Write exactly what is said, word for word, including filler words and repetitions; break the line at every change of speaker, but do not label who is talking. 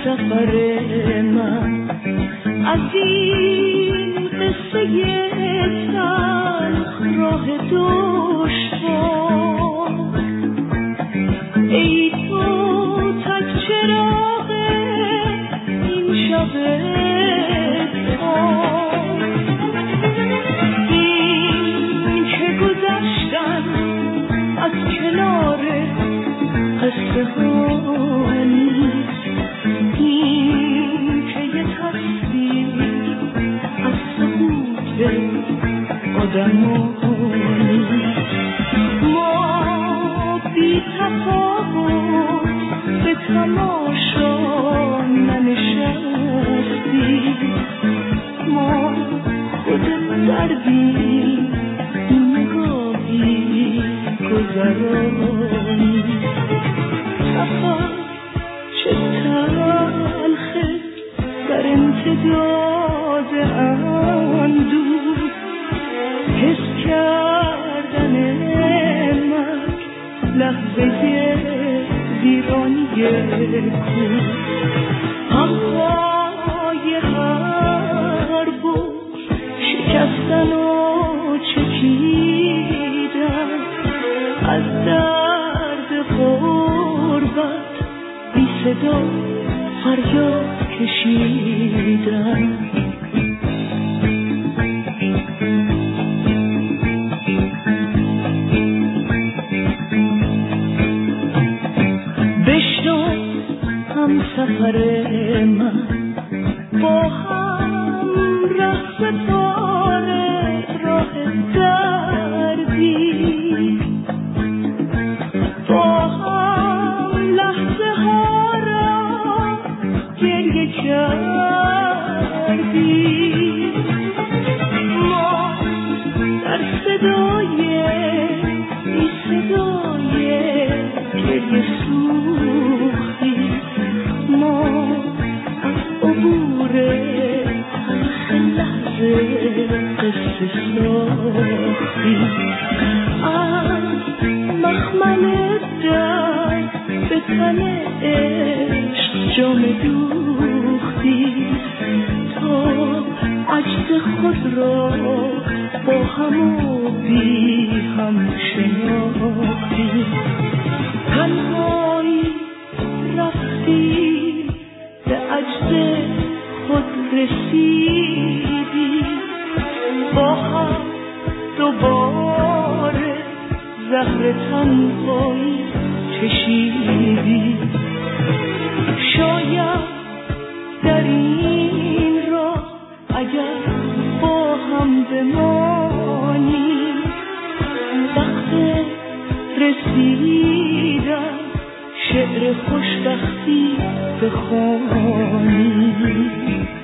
سفر من از این قصه تلخ راه دشوار. ای تو تک چراغ این شب تار، این که گذشتن از کنار قصه ها نیست، این که یه تصویر از سقوط آدم ها نیست. ما بی تفاوت به تماشا ننشستیم، ما خود دردیم نگاهی گذرانی. سفر چه تلخه در امتداد اندوه، حس کردن مرگ لحظه ویرانی کوه. همهای هر بوش شکستن و چکیدن، از درد غربت بی صدا فریاد کشیدن. بشنو هم سفر من با هم رفت پاره راه دردی، با هم لحظه ها را گریه کردی. ما در صدای بی صدای گریه سوختی، ما از عبور تلخ لحظه قصه ساختی. از مخمل در به تن عشق جام دوختی، تا عجز خود را با هم و بی هم شناختی. تنهایی رفتی به عجز خود رسیدی، با هم دوباره زهر تنهایی چشیدی. شاید در این راه اگر با هم بمانی، وقت رسیدن شعر خوشبختی بخوانی.